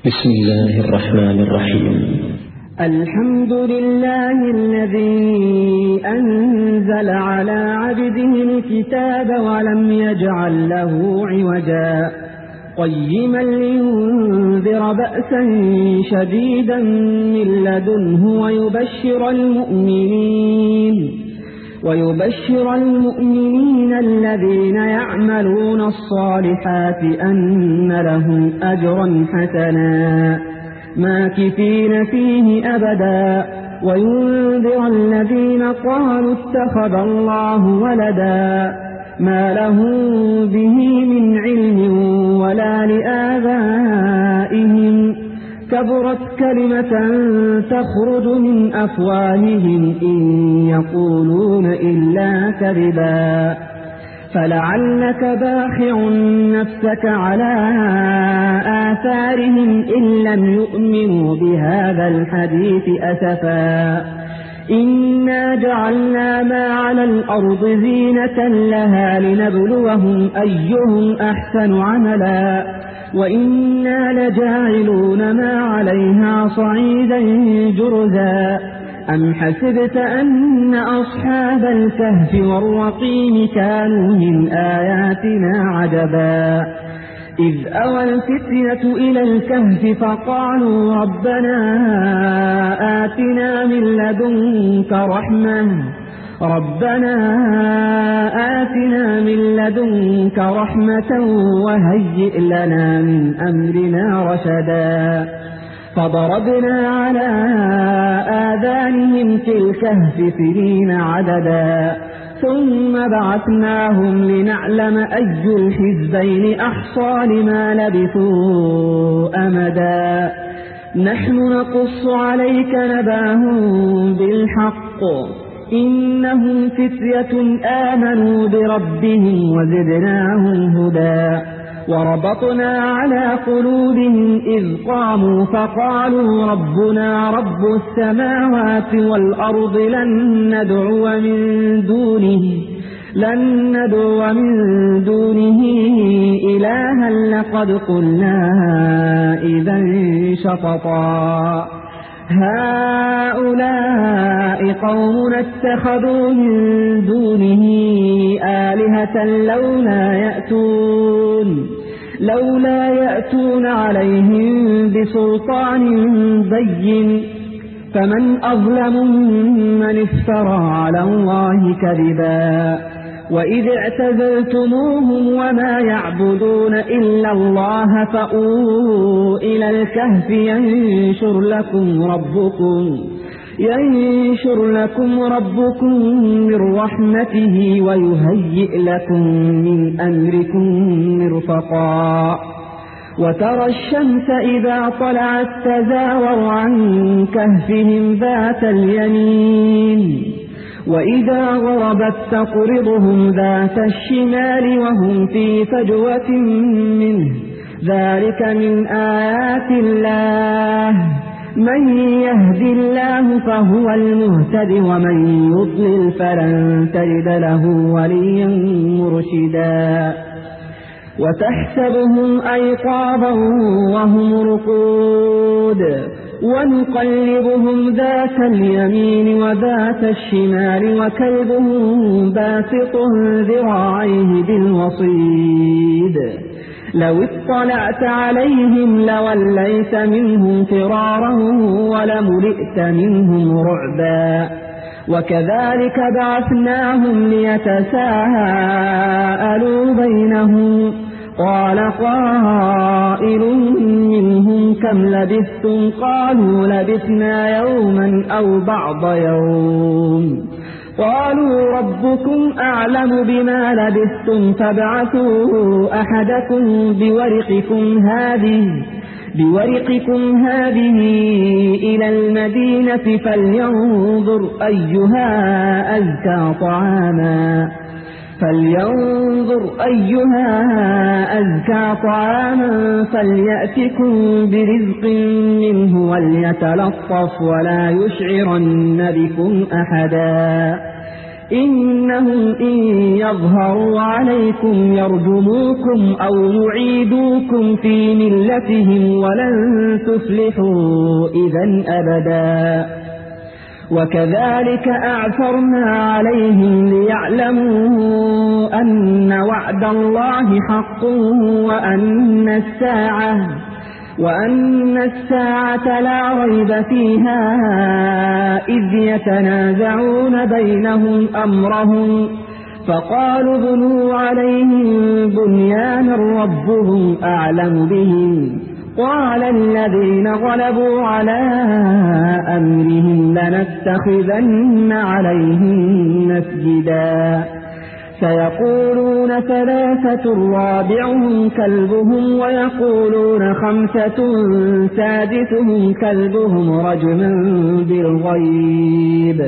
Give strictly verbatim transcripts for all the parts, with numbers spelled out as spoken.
بسم الله الرحمن الرحيم. الحمد لله الذي أنزل على عبده الكتاب ولم يجعل له عوجا قيما لينذر بأسا شديدا من لدنه ويبشر المؤمنين ويبشر المؤمنين الذين يعملون الصالحات أن لهم أجرا حسنا ماكثين فيه أبدا وينذر الذين قالوا اتخذ الله ولدا ما لهم به من علم ولا لآبائهم كبرت كلمة تخرج من أفواههم إن يقولون إلا كذبا فلعلك باخع نفسك على آثارهم إن لم يؤمنوا بهذا الحديث أسفا إنا جعلنا ما على الأرض زينة لها لنبلوهم أيهم أحسن عملا وإنا لجاعلون ما عليها صعيدا جرزا أم حسبت أن أصحاب الكهف والرقيم كانوا من آياتنا عجبا إذ أوى الفتية إلى الكهف فقالوا ربنا آتنا من لدنك رحمة ربنا آتنا من لدنك رحمة وهيئ لنا من أمرنا رشدا فضربنا على آذانهم في الكهف سنين عددا ثم بعثناهم لنعلم أي الحزبين أحصى لما لبثوا أمدا نحن نقص عليك نباهم بالحق إنهم فتية آمنوا بربهم وزدناهم هدى وربطنا على قلوبهم إذ قاموا فقالوا ربنا رب السماوات والأرض لن ندعو من دونه لن ندعو من دونه إلها لقد قلنا إذا شططا هؤلاء قوم اتخذوا من دونه آلهة لولا يأتون لولا يأتون عليهم بسلطان بين فمن أظلم ممن افترى على الله كذبا وإذ اعتزلتموهم وما يعبدون إلا الله فأووا إلى الكهف ينشر لكم ربكم ينشر لكم ربكم من رحمته ويهيئ لكم من أمركم مرفقا وترى الشمس إذا طلعت تزاور عن كهفهم ذات اليمين وإذا غربت تقرضهم ذات الشمال وهم في فجوة منه ذلك من آيات الله من يهد الله فهو المهتد ومن يضلل فلن تجد له وليا مرشدا وتحسبهم أيقاظا وهم رقود ونقلبهم ذات اليمين وذات الشمال وكلبهم باسط ذراعيه بالوصيد لو اطلعت عليهم لوليت منهم فرارا ولملئت منهم رعبا وكذلك بعثناهم ليتساءلوا بينهم قال قائل منهم كم لبثتم قالوا لبثنا يوما أو بعض يوم قالوا ربكم أعلم بما لبثتم فابعثوا أحدكم بورقكم هذه بورقكم هذه إلى المدينة فلينظر أيها أزكى طعاما فلينظر أيها أزكى طعاما فليأتكم برزق منه وليتلطف ولا يشعرن بكم أحدا إنهم إن يظهروا عليكم يرجموكم أو يعيدوكم في ملتهم ولن تفلحوا إذا أبدا وكذلك أعثرنا عليهم ليعلموا أن وعد الله حق وأن الساعة وأن الساعة لا ريب فيها إذ يتنازعون بينهم أمرهم فقالوا بنوا عليهم بنيانا ربهم أعلم بهم قال الذين غلبوا على أمرهم لنتخذن عليهم مسجدا سيقولون ثلاثة رابعهم كلبهم ويقولون خمسة سادسهم كلبهم رجما بالغيب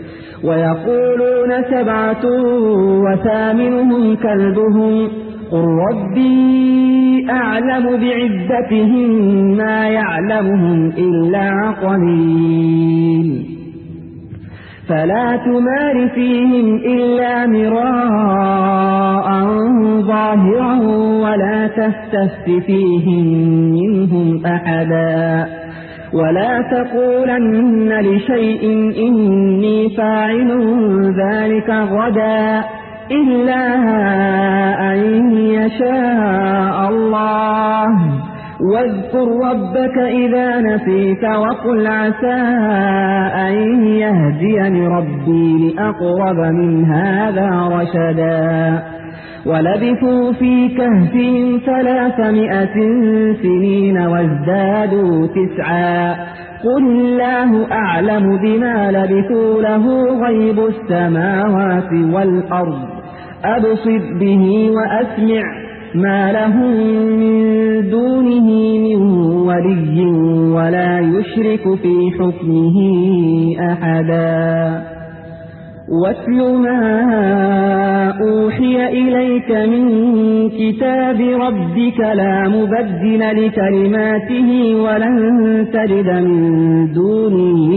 ويقولون سبعة وثامنهم كلبهم قل ربي أعلم بعدتهم ما يعلمهم إلا قليل فلا تمار فيهم إلا مراء ظاهرا ولا تستفت فيهم منهم أحدا ولا تقولن لشيء إني فاعل ذلك غدا إلا أن يشاء الله واذكر ربك إذا نسيت وقل عسى أن يهديني ربي لأقرب من هذا رشدا ولبثوا في كهفهم ثلاثمائة سنين وازدادوا تسعا قل الله أعلم بما لبثوا له غيب السماوات والأرض أبصر به وأسمع ما لهم من دونه من ولي ولا يشرك في حكمه أحدا واتل ما أوحي إليك من كتاب ربك لا مبدل لكلماته ولن تجد من دونه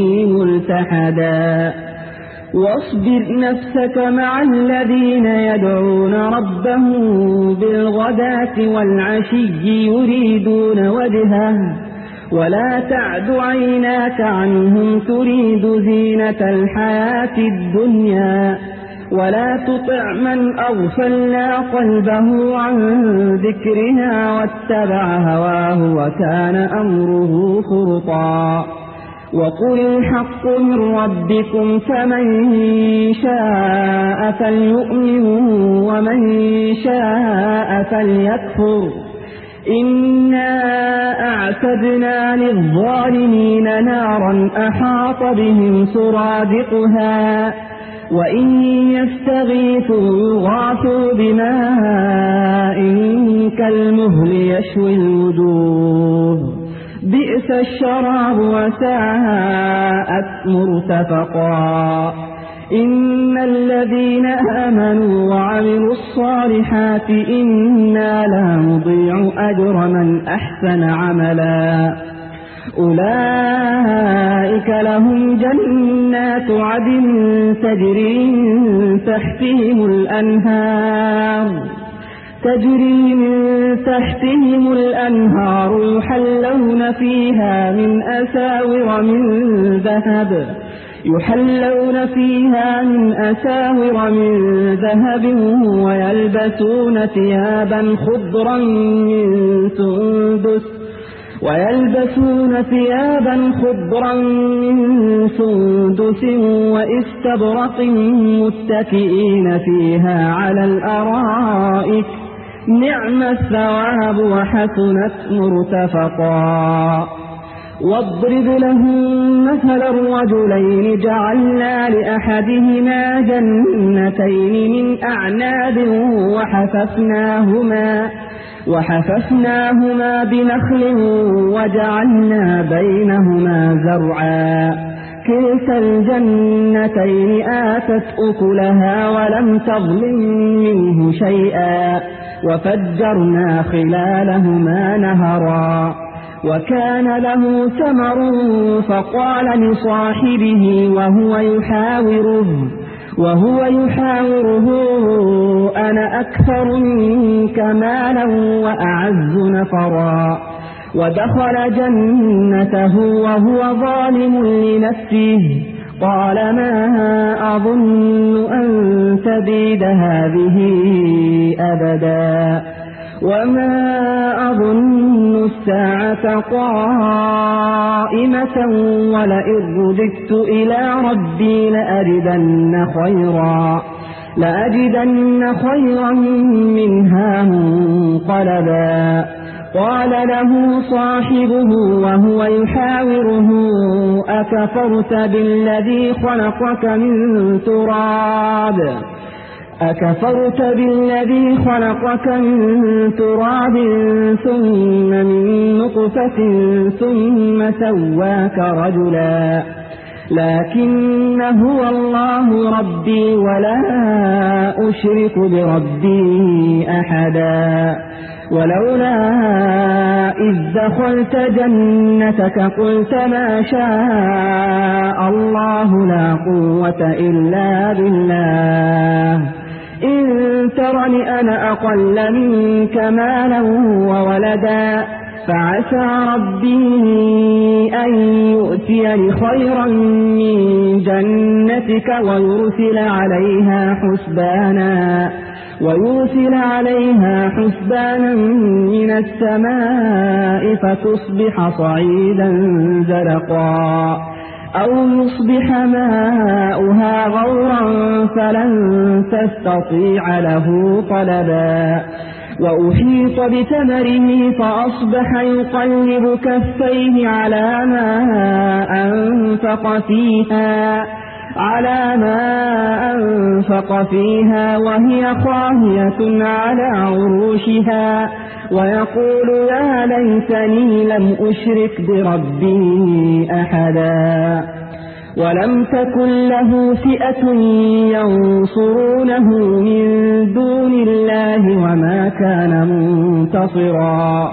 ملتحدا واصبر نفسك مع الذين يدعون ربهم بالغداة والعشي يريدون وجهه ولا تعد عيناك عنهم تريد زينة الحياة الدنيا ولا تطع من أغفلنا قلبه عن ذكرنا واتبع هواه وكان أمره فرطا وقل الحق من ربكم فمن شاء فليؤمن ومن شاء فليكفر إنا أعتدنا للظالمين نارا أحاط بهم سرادقها وإن يستغيثوا يغاثوا بماء كالمهل يشوي الوجوه بئس الشراب وساءت مرتفقا إن الذين آمنوا وعملوا الصالحات إنا لا نضيع أجر من أحسن عملا أولئك لهم جنات عدن تجري من تحتهم الأنهار تجري من تحتهم الأنهار يحلون فيها من أساور من ذهب يحلون فيها من أساور من ذهب ويلبسون ثيابا خضرا من سندس ويلبسون ثيابا خضرا من سندس واستبرق متكئين فيها على الأرائك نعم الثواب وحسنت مرتفقا واضرب لهم مثل الرجلين جعلنا لأحدهما جنتين من أعناب وحففناهما وحففناهما بنخل وجعلنا بينهما زرعا كلتا الجنتين آتت أكلها ولم تظلم منه شيئا وفجرنا خلالهما نهرا وكان له ثمر فقال لصاحبه وهو يحاوره وهو يحاوره أنا أكثر منك مالا وأعز نفرا ودخل جنته وهو ظالم لنفسه قال ما أظن أن تبيد هذه أبدا وما أظن الساعة قائمة ولئن رددت إلى ربي لأجدن خيرا لأجدن خيرا منها منقلبا قال له صاحبه وهو يحاوره أكفرت بالذي خلقك من تراب أكفرت بالذي خلقك من تراب ثم من نطفة ثم سواك رجلا لكن هو الله ربي ولا أشرك بربي أحدا ولولا إذ دخلت جنتك قلت ما شاء الله لا قوة إلا بالله إن ترني أنا أقل منك مالا وولدا فعسى ربي أن يؤتيني خيرا من جنتك ويرسل عليها حسبانا ويرسل عليها حسبانا من السماء فتصبح صعيدا زلقا أو يصبح ماؤها غورا فلن تستطيع له طلبا وأحيط بثمره فأصبح يقلب كفيه على ما أنفق فيها على ما أنفق فيها وهي خاوية على عروشها ويقول يا ليتني لم أشرك بربي أحدا ولم تكن له فئة ينصرونه من دون الله وما كان منتصرا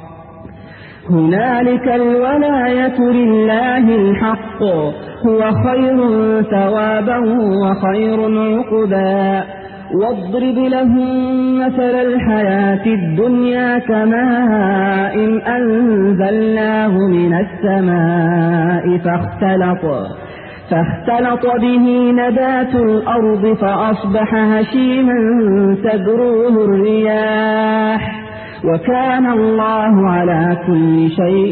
هنالك الولاية لله الحق هو خير ثوابا وخير عقبا واضرب لهم مثل الحياة الدنيا كماء إن أنزلناه من السماء فاختلط فاختلط به نبات الأرض فأصبح هشيما تذروه الرياح وكان الله على كل شيء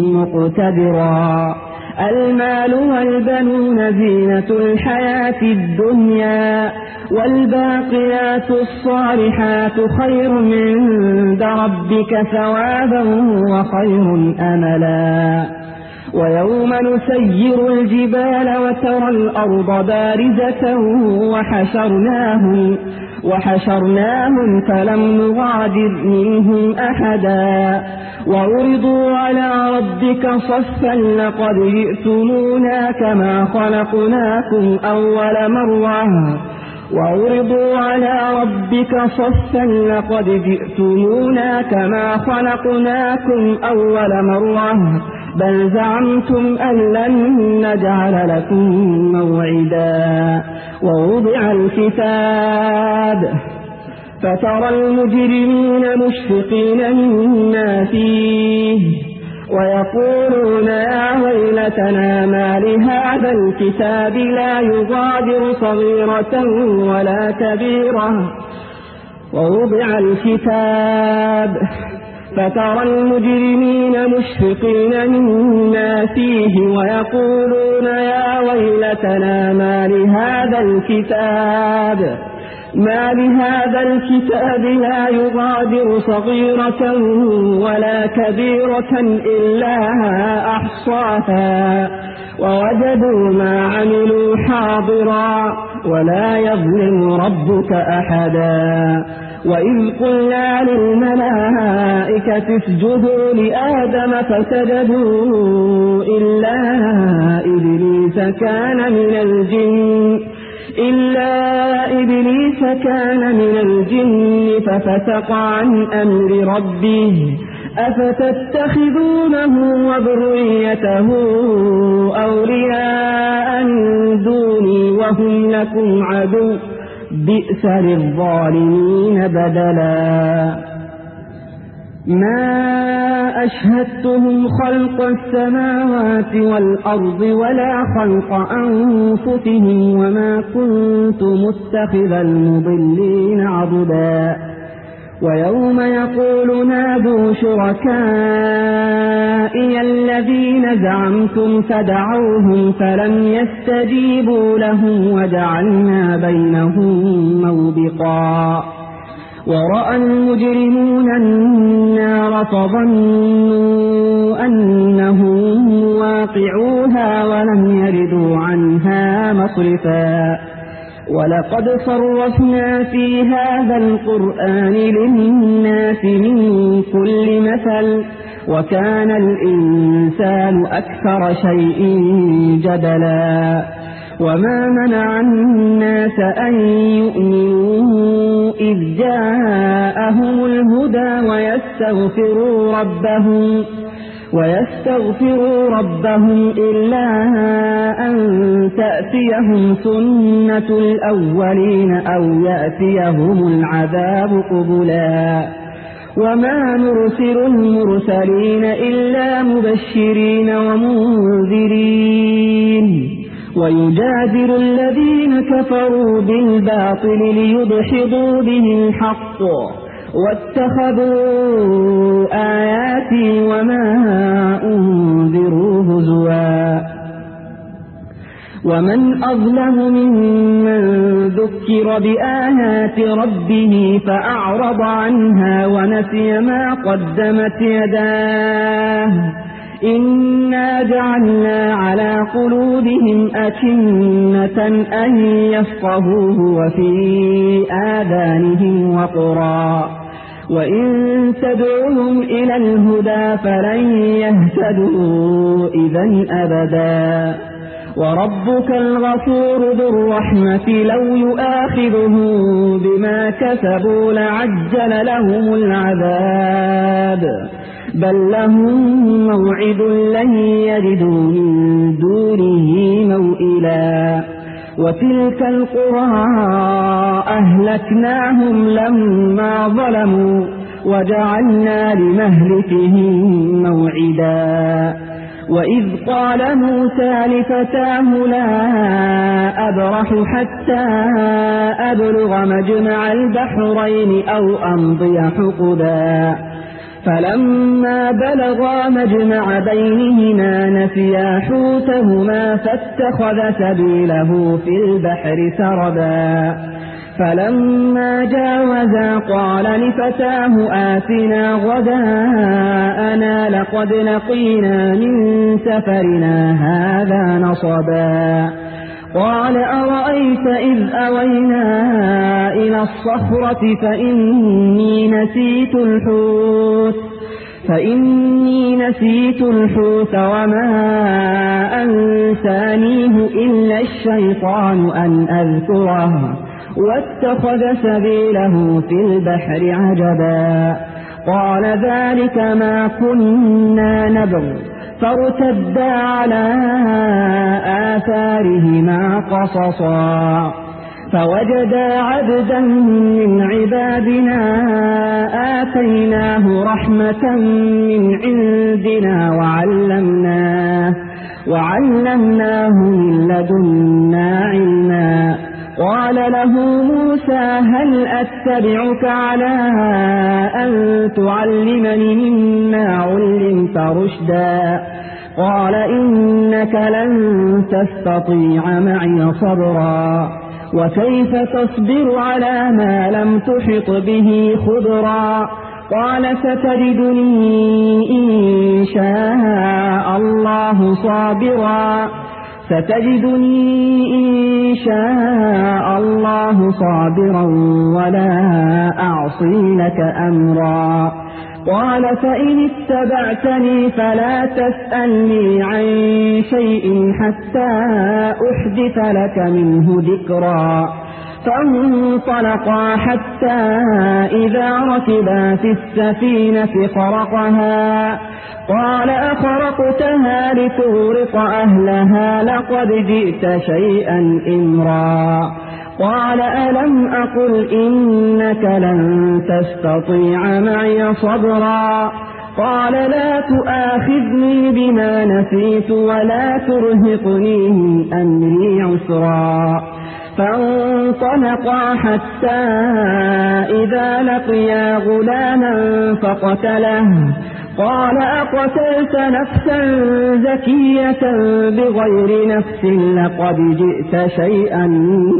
مقتدرا المال والبنون زينة الحياة الدنيا والباقيات الصالحات خير عند ربك ثوابا وخير أملا ويوم نسير الجبال وترى الأرض بارزة وحشرناهم وحشرناهم فلم نغادر منهم أحدا وعرضوا على ربك صفا لقد جئتمونا كما خلقناكم أول مرة وعرضوا على ربك صفا لقد جئتمونا كما خلقناكم أول مرة بل زعمتم أن لن نجعل لكم موعدا ووضع الكتاب فترى المجرمين مشفقين مما فيه ويقولون يا ويلتنا ما لهذا الكتاب لا يغادر صغيرة ولا كبيرة ووضع الكتاب فترى المجرمين مشفقين مما فيه ويقولون يا ويلتنا ما لهذا الكتاب ما لهذا الكتاب لا يغادر صغيرة ولا كبيرة إلا أحصاها ووجدوا ما عملوا حاضرا ولا يظلم ربك أحدا وإذ قلنا للملائكة اسجدوا لآدم فسجدوا إلا إبليس كان من الجن إلا إبليس كان من الجن ففسق عن أمر ربه أفتتخذونه وذريته أولياء من دوني وهم لكم عدو بئس للظالمين بدلا ما أشهدتهم خلق السماوات والأرض ولا خلق أنفسهم وما كنت متخذ المضلين عضدا ويوم يقول نادوا شركائي الذين زعمتم فدعوهم فلم يستجيبوا لهم وجعلنا بينهم موبقا ورأى المجرمون النار فظنوا أنهم واقعوها ولم يردوا عنها مصرفا ولقد صرفنا في هذا القرآن للناس من كل مثل وكان الإنسان أكثر شيء جدلا وما منع الناس أن يؤمنوا إذ جاءهم الهدى ويستغفروا ربهم ويستغفروا ربهم إلا أن تأتيهم سنة الأولين أو يأتيهم العذاب قبلا وما نرسل المرسلين إلا مبشرين ومنذرين ويجادل الذين كفروا بالباطل ليدحضوا به الحق واتخذوا آياتي وما أنذروا هزوا ومن أظلم ممن ذكر بآيات ربه فأعرض عنها ونسي ما قدمت يداه إنا جعلنا على قلوبهم أكنة أن يفقهوه وفي آذانهم وقرا وإن تدعوهم إلى الهدى فلن يهتدوا إذن أبدا وربك الغفور ذو الرحمة لو يؤاخذهم بما كسبوا لعجل لهم العذاب بل لهم موعد لن يجدوا من دونه موئلا وتلك القرى أهلكناهم لما ظلموا وجعلنا لمهلكهم موعدا وإذ قال موسى لفتاه لا أبرح حتى أبلغ مجمع البحرين أو أمضي حقبا فلما بلغا مجمع بينهما نسيا حوتهما فاتخذ سبيله في البحر سربا فلما جاوزا قال لفتاه آتنا غداءنا لقد لقينا من سفرنا هذا نصبا قال أرأيت إذ أوينا إلى الصخرة فإني نسيت الحوت فإني نسيت الحوت وما أنسانيه إلا الشيطان أن أذكره واتخذ سبيله في البحر عجبا قال ذلك ما كنا نبغ فارتدا على آثارهما قصصا فوجدا عبدا من عبادنا آتيناه رحمة من عندنا وعلمناه, وعلمناه من لدنا علما قال له موسى هل أتبعك على أن تعلمني مما علمت رشدا قال إنك لن تستطيع معي صبرا وكيف تصبر على ما لم تحط به خبرا قال ستجدني إن شاء الله صابرا ستجدني إن شاء الله صابرا ولا أعصي لك أمرا قال فإن اتبعتني فلا تسألني عن شيء حتى أحدث لك منه ذكرا فانطلقا حتى إذا ركبا في السفينة خرقها قال أخرقتها لتغرق أهلها لقد جئت شيئا إمرا قال ألم أقل إنك لن تستطيع معي صبرا قال لا تؤاخذني بما نسيت ولا ترهقني من أمري عسرا فانطلقا حتى إذا لقيا غلاما فقتله قال أقتلت نفسا زكية بغير نفس لقد جئت شيئا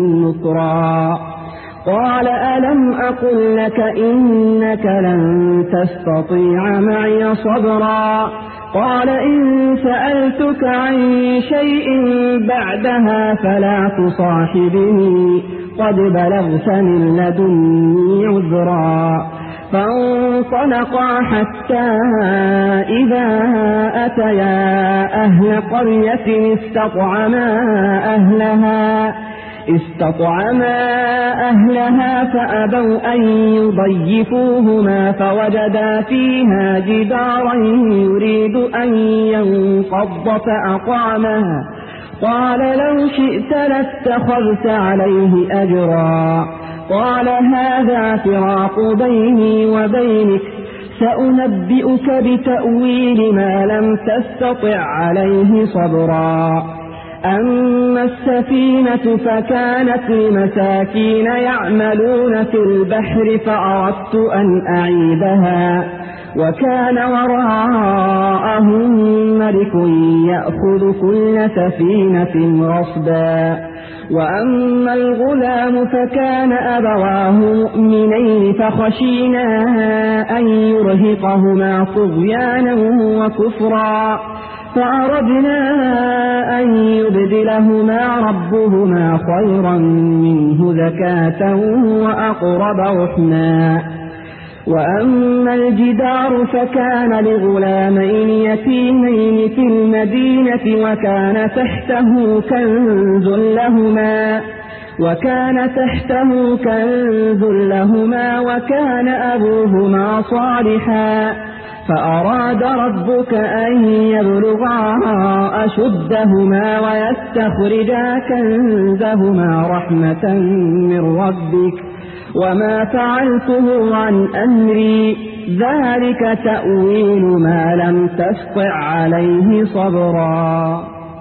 نكرا قال ألم أقل لك إنك لن تستطيع معي صبرا قال إن سألتك عن شيء بعدها فلا تصاحبني قد بلغت من لدني عذرا فانطلقا حتى إذا أتيا أهل قرية استطعما أهلها استطعما أهلها فأبوا أن يضيفوهما فوجدا فيها جدارا يريد أن ينقض فأقامه قال لو شئت لاتخذت عليه أجرا قال هذا فراق بيني وبينك سأنبئك بتأويل ما لم تستطع عليه صبرا أما السفينة فكانت لمساكين يعملون في البحر فأردت أن أعيدها وكان وراءهم ملك يأخذ كل سفينة غصبا وأما الغلام فكان أبواه مؤمنين فخشينا أن يرهقهما طغيانا وكفرا فأردنا أن يبدلهما ربهما خيرا منه زكاة وأقرب رحما وأما الجدار فكان لغلامين يتيمين في المدينة وكان تحته كنز لهما وكان تحته كنز لهما وكان أبوهما صالحا فأراد ربك أن يبلغا أشدهما ويستخرجا كنزهما رحمة من ربك وما فعلته عن أمري ذلك تأويل ما لم تستطع عليه صبرا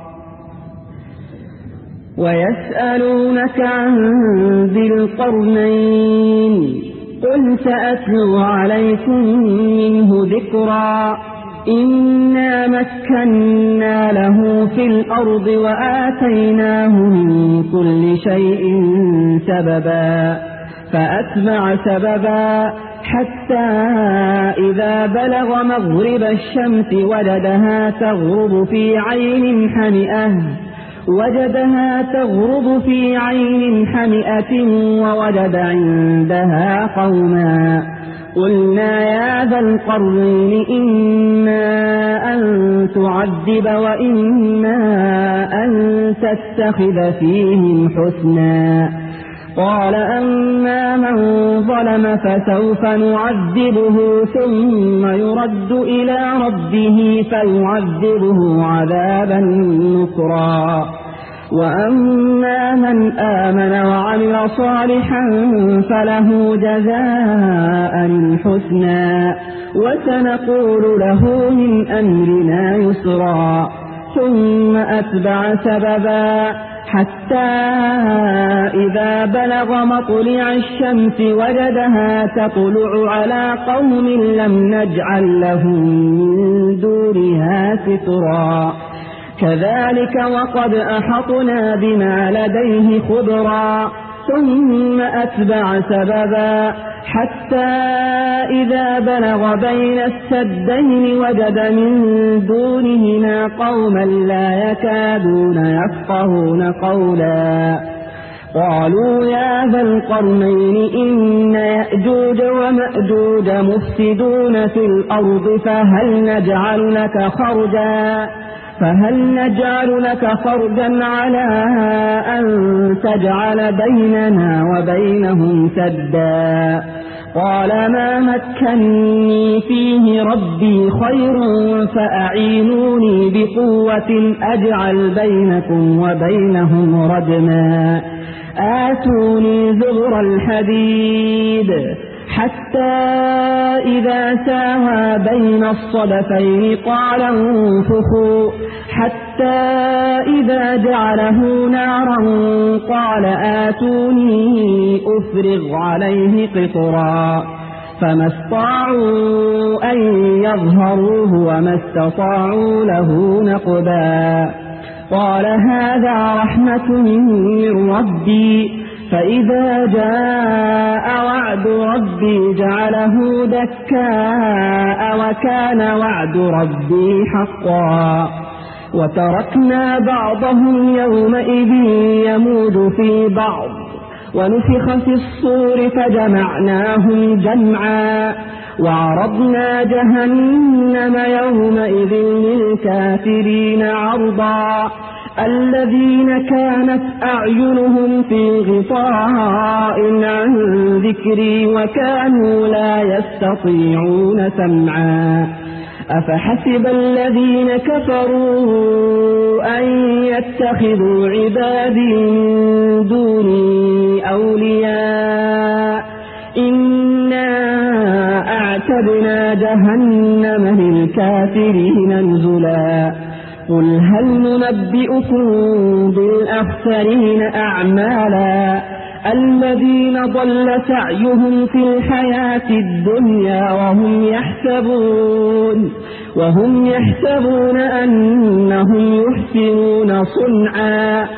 ويسألونك عن ذي القرنين قل سأتلو عليكم منه ذكرا إنا مكنا له في الأرض وآتيناه من كل شيء سببا فأتبع سببا حتى إذا بلغ مغرب الشمس وجدها تغرب في عين حمئة وجدها تغرب في عين حمئة ووجد عندها قوما قلنا يا ذا القرنين إما أن تعذب وإما أن تتخذ فيهم حسنا قال أما من ظلم فسوف نعذبه ثم يرد إلى ربه فيعذبه عذابا نكرا وأما من آمن وعمل صالحا فله جزاء الحسنى وسنقول له من أمرنا يسرا ثم أتبع سببا حتى إذا بلغ مطلع الشمس وجدها تطلع على قوم لم نجعل لهم من دونها سترا كذلك وقد أحطنا بما لديه خبرا ثم أتبع سببا حتى إذا بلغ بين السدين وجد من دونهما قوما لا يكادون يفقهون قولا قالوا يا ذا القرنين إن يأجوج ومأجوج مفسدون في الأرض فهل نجعل لك خرجا فهل نجعل لك فرجا على أن تجعل بيننا وبينهم سدا؟ قال ما مكني فيه ربي خير فأعينوني بقوة أجعل بينكم وبينهم ردما آتوني زبر الحديد حتى إذا ساوى بين الصدفين قال انفخوا حتى إذا جعله نارا قال آتوني أفرغ عليه قطرا فما استطاعوا أن يظهروه وما استطاعوا له نقبا قال هذا رحمة من ربي فإذا جاء وعد ربي جعله دكاء وكان وعد ربي حقا وتركنا بعضهم يومئذ يموج في بعض ونفخ في الصور فجمعناهم جمعا وعرضنا جهنم يومئذ للكافرين عرضا الذين كانت أعينهم في غطاء عن ذكري وكانوا لا يستطيعون سمعا أفحسب الذين كفروا أن يتخذوا عبادي من دوني أولياء إنا أعتدنا جهنم للكافرين نزلا قل هل ننبئكم بالأخسرين أعمالا الذين ضل سعيهم في الحياة الدنيا وهم يحسبون وهم يحسبون أنهم يحسنون صنعا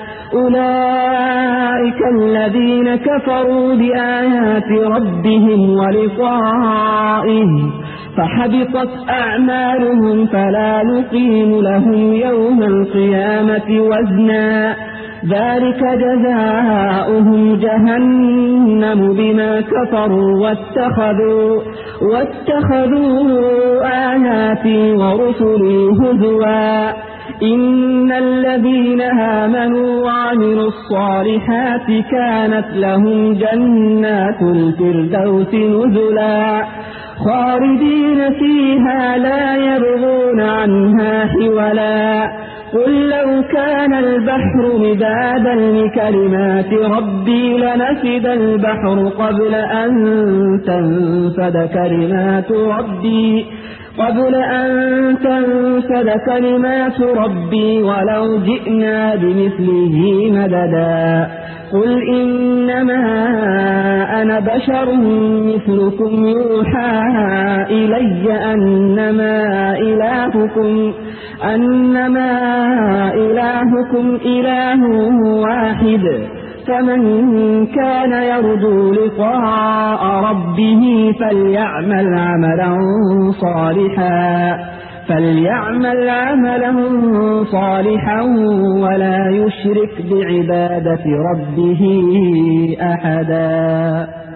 أولئك الذين كفروا بآيات ربهم ولقائه فحبطت أعمالهم فلا نقيم لهم يوم القيامة وزنا ذلك جزاؤهم جهنم بما كفروا واتخذوا, واتخذوا آياتي ورسلي هزوا إن الذين آمنوا وعملوا الصالحات كانت لهم جنات الفردوس نزلا خالدين فيها لا يبغون عنها حولا قل لو كان البحر مدادا لكلمات ربي لنفد البحر قبل أن تنفد كلمات ربي قبل أن تنفد كلمات ربي ولو جئنا بمثله مددا قل إنما أنا بشر مثلكم يوحى إلي أنما إلهكم أنما إلهكم إله واحد فمن كان يرجو لقاء ربه فليعمل عملا صالحا فليعمل عملا صالحا ولا يشرك بعبادة ربه أحدا.